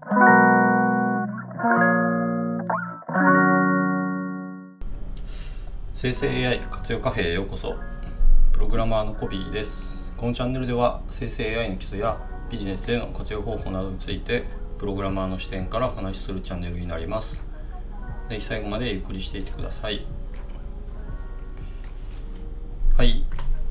生成 AI 活用カフェへようこそ。プログラマーのコビーです。このチャンネルでは生成 AI の基礎やビジネスでの活用方法などについてプログラマーの視点から話しするチャンネルになります。ぜひ最後までゆっくりしていてください。はい、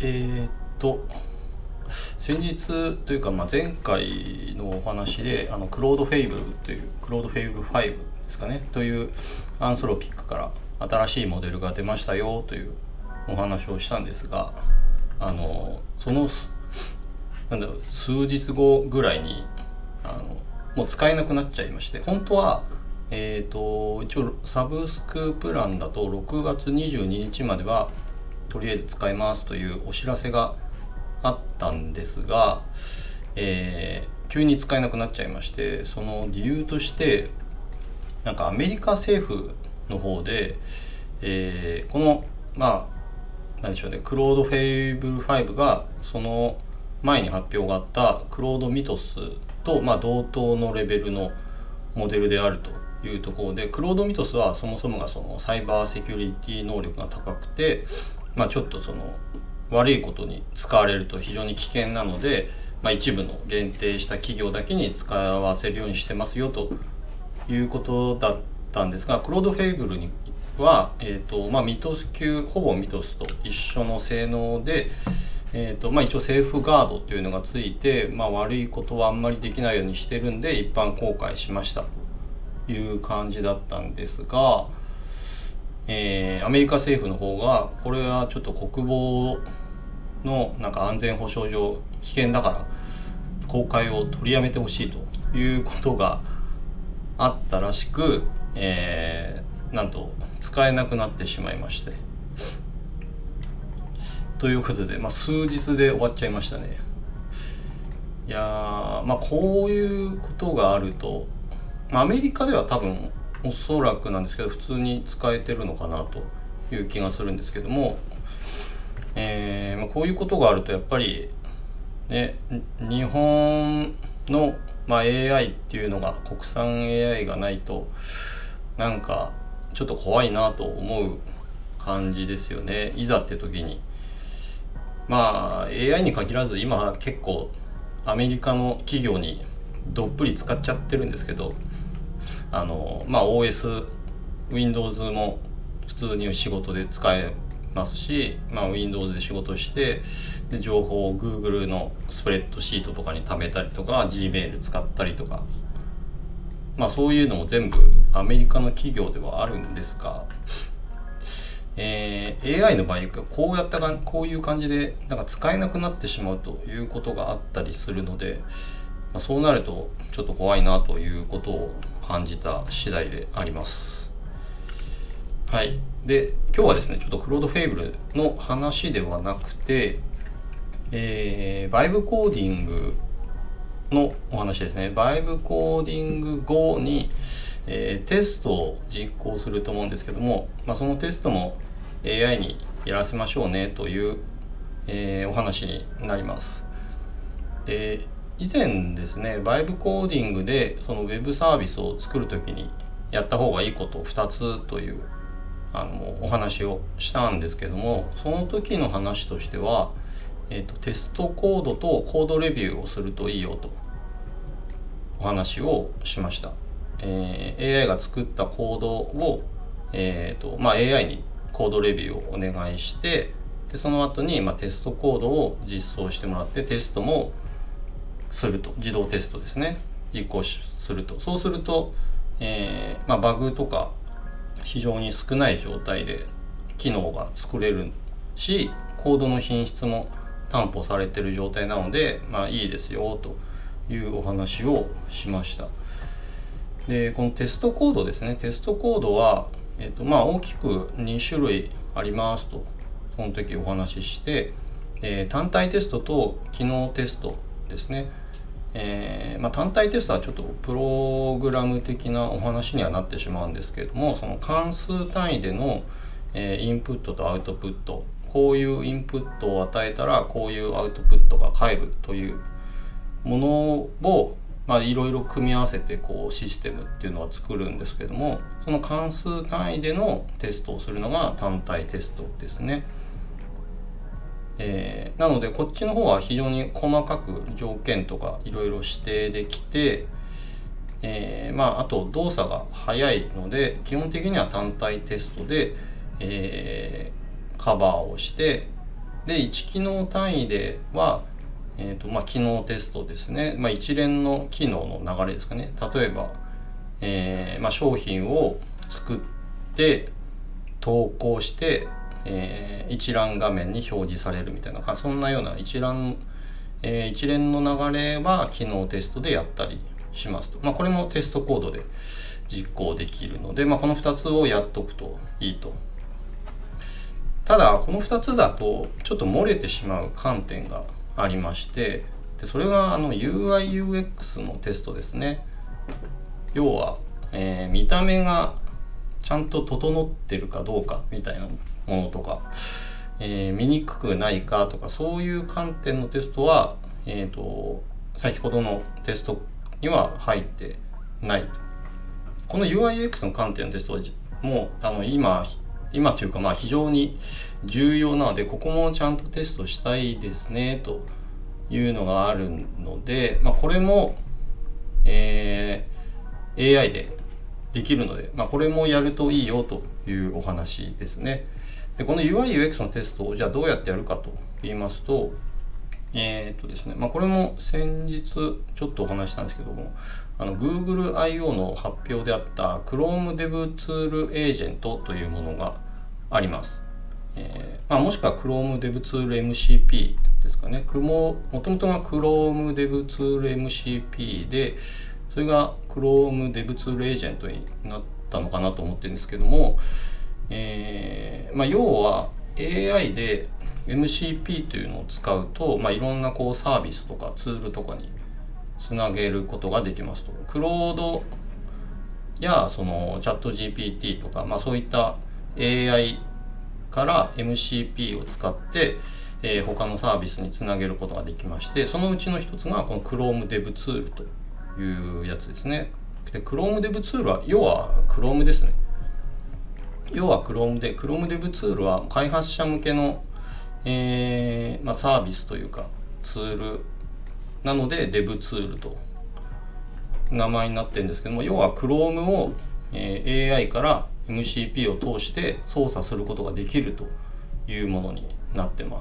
先日というか、前回のお話でクロードフェイブルというクロードフェイブル5ですかねというアンソロピックから新しいモデルが出ましたよというお話をしたんですが、その数日後ぐらいにもう使えなくなっちゃいまして、本当は一応サブスクプランだと6月22日まではとりあえず使えますというお知らせがあったんですが、急に使えなくなっちゃいまして、その理由としてアメリカ政府の方で、この何でしょうね、クロードフェイブル5がその前に発表があったクロードミトスと同等のレベルのモデルであるというところで、クロードミトスはそもそもがそのサイバーセキュリティ能力が高くて、ちょっとその悪いことに使われると非常に危険なので、一部の限定した企業だけに使わせるようにしてますよということだったんですが、クロードフェイブルには、ミトス級ほぼミトスと一緒の性能で、一応セーフガードっていうのがついて、悪いことはあんまりできないようにしてるんで一般公開しましたという感じだったんですが、アメリカ政府の方がこれはちょっと国防の安全保障上危険だから公開を取りやめてほしいということがあったらしく、なんと使えなくなってしまいまして、ということで、数日で終わっちゃいましたね。いやこういうことがあると、アメリカでは多分おそらくなんですけど普通に使えてるのかなという気がするんですけども、こういうことがあるとやっぱりね、日本の、AI っていうのが国産 AI がないとちょっと怖いなと思う感じですよね。いざって時にAI に限らず今結構アメリカの企業にどっぷり使っちゃってるんですけど、OS Windows も普通に仕事で使えますし、Windows で仕事してで情報を Google のスプレッドシートとかに貯めたりとか Gmail 使ったりとか、そういうのも全部アメリカの企業ではあるんですが、AI の場合こういう感じで使えなくなってしまうということがあったりするので、そうなるとちょっと怖いなということを感じた次第であります。はい。で、今日はですね、ちょっとクロードフェイブルの話ではなくて、バイブコーディングのお話ですね。バイブコーディング後に、テストを実行すると思うんですけども、そのテストも AI にやらせましょうねという、お話になります。で、以前ですね、バイブコーディングでそのウェブサービスを作るときにやった方がいいこと2つというお話をしたんですけども、その時の話としては、テストコードとコードレビューをするといいよとお話をしました。AI が作ったコードを、AI にコードレビューをお願いして、でその後に、テストコードを実装してもらってテストもすると、自動テストですね、実行すると、そうすると、バグとか非常に少ない状態で機能が作れるし、コードの品質も担保されている状態なので、いいですよというお話をしました。で、このテストコードですね。テストコードは、大きく2種類ありますと、その時お話しして、単体テストと機能テストですね。単体テストはちょっとプログラム的なお話にはなってしまうんですけれども、その関数単位での、インプットとアウトプット、こういうインプットを与えたらこういうアウトプットが返るというものを、 いろいろ組み合わせてこうシステムっていうのは作るんですけども、その関数単位でのテストをするのが単体テストですね。なのでこっちの方は非常に細かく条件とかいろいろ指定できて、あと動作が早いので基本的には単体テストで、カバーをして、で1機能単位では、機能テストですね。一連の機能の流れですかね。例えば、商品を作って投稿して、一覧画面に表示されるみたいな、そんなような一連の流れは機能テストでやったりしますと。これもテストコードで実行できるので、この2つをやっとくといいと。ただこの2つだとちょっと漏れてしまう観点がありまして、でそれがUI/UX のテストですね。要は、見た目がちゃんと整ってるかどうかみたいなものとか、見にくくないかとか、そういう観点のテストは、先ほどのテストには入ってないと。この UI/UX の観点のテストはもう今というか非常に重要なので、ここもちゃんとテストしたいですねというのがあるので、これも、AI でできるので、これもやるといいよというお話ですね。でこの UI/UX のテストをじゃあどうやってやるかと言いますと、ですね、これも先日ちょっとお話したんですけども、Google I/O の発表であった Chrome DevTool Agent というものがあります。もしくは Chrome DevTool MCP ですかね。もともとが Chrome DevTool MCP で、それが Chrome DevTool Agent になったのかなと思ってるんですけども、要は AI で MCP というのを使うと、いろんなサービスとかツールとかにつなげることができますと。クロードやそのチャット GPT とか、そういった AI から MCP を使って、他のサービスにつなげることができまして、そのうちの一つがこの Chrome DevTool というやつですね。で Chrome DevTool は要は Chrome ですね。要は Chrome で Chrome DevTool は開発者向けの、サービスというかツールなので DevTool と名前になってるんですけども、要は Chrome を、AI から MCP を通して操作することができるというものになってます。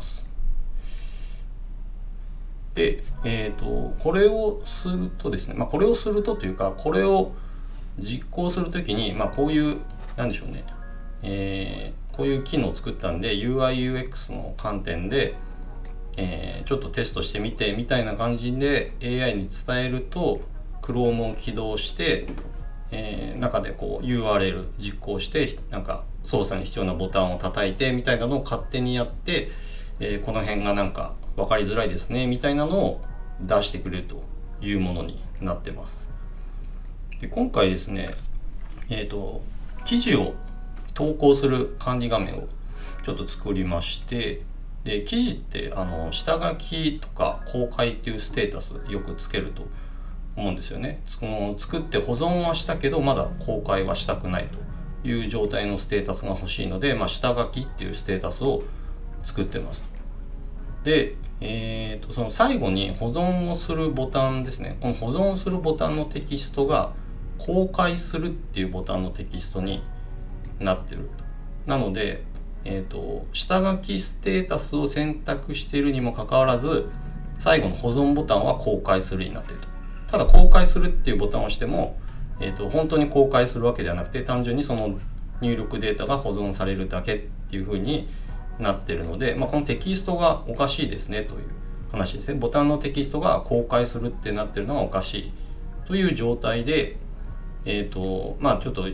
で、これをするとですね、これをするとというか、これを実行するときに、こういうなんでしょうね、こういう機能を作ったんで UI/UX の観点で、ちょっとテストしてみてみたいな感じで AI に伝えると Chrome を起動して、中でURL 実行して操作に必要なボタンを叩いてみたいなのを勝手にやって、この辺が分かりづらいですねみたいなのを出してくれるというものになってます。で今回ですね、記事を投稿する管理画面をちょっと作りまして、で記事って下書きとか公開っていうステータスよくつけると思うんですよね。作って保存はしたけどまだ公開はしたくないという状態のステータスが欲しいので、下書きっていうステータスを作ってます。で、その最後に保存をするボタンですね。この保存するボタンのテキストが公開するっていうボタンのテキストになってる。なので、下書きステータスを選択しているにもかかわらず、最後の保存ボタンは公開するになっていると。ただ公開するっていうボタンを押しても、本当に公開するわけではなくて、単純にその入力データが保存されるだけっていう風になっているので、このテキストがおかしいですねという話ですね。ボタンのテキストが公開するってなってるのがおかしいという状態で、ちょっと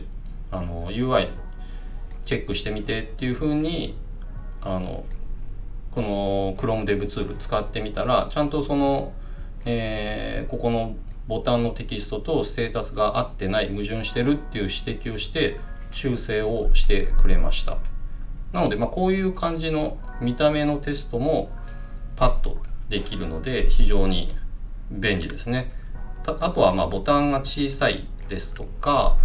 UI チェックしてみてっていう風にこの Chrome DevTool 使ってみたら、ちゃんとその、ここのボタンのテキストとステータスが合ってない、矛盾してるっていう指摘をして修正をしてくれました。なのでこういう感じの見た目のテストもパッとできるので非常に便利ですね。 あとはボタンが小さいですとか、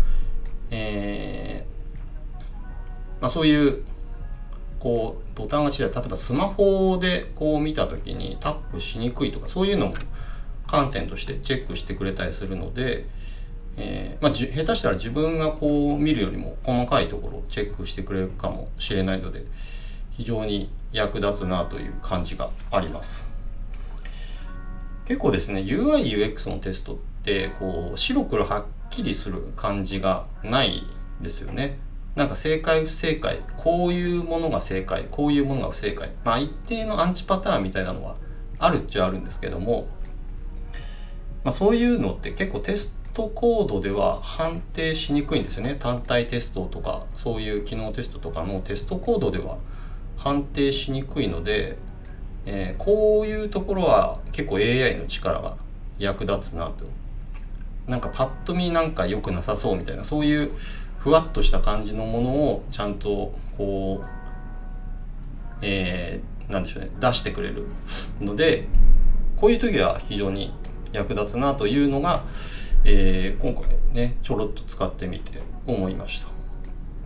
そういうボタンが小さい、例えばスマホで見た時にタップしにくいとか、そういうのも観点としてチェックしてくれたりするので、下手したら自分が見るよりも細かいところをチェックしてくれるかもしれないので、非常に役立つなという感じがあります。結構ですね、UI/UX のテストって白黒はっきりする感じがないですよね。なんか正解不正解、こういうものが正解、こういうものが不正解、一定のアンチパターンみたいなのはあるっちゃあるんですけども、そういうのって結構テストコードでは判定しにくいんですよね。単体テストとかそういう機能テストとかのテストコードでは判定しにくいので、こういうところは結構 AI の力が役立つなと。なんかパッと見なんか良くなさそうみたいな、そういうふわっとした感じのものをちゃんとなんでしょうね、出してくれるので、こういう時は非常に役立つなというのが、今回ねちょろっと使ってみて思いました。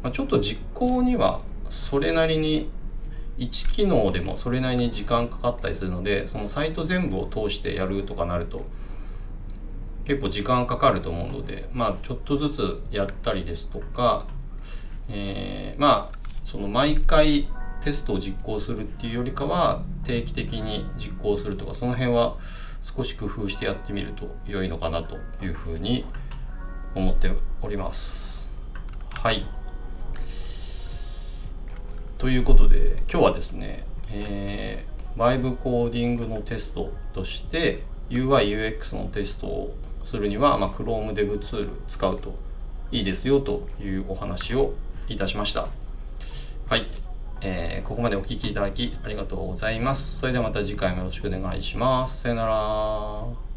ちょっと実行にはそれなりに1機能でもそれなりに時間かかったりするので、そのサイト全部を通してやるとかなると結構時間かかると思うので、ちょっとずつやったりですとか、その毎回テストを実行するっていうよりかは定期的に実行するとか、その辺は少し工夫してやってみると良いのかなというふうに思っております。はい。ということで今日はですね、バイブコーディングのテストとして UI/UX のテストをするには、Chrome Dev ツール使うといいですよというお話をいたしました。はい、ここまでお聞きいただきありがとうございます。それではまた次回もよろしくお願いします。さよなら。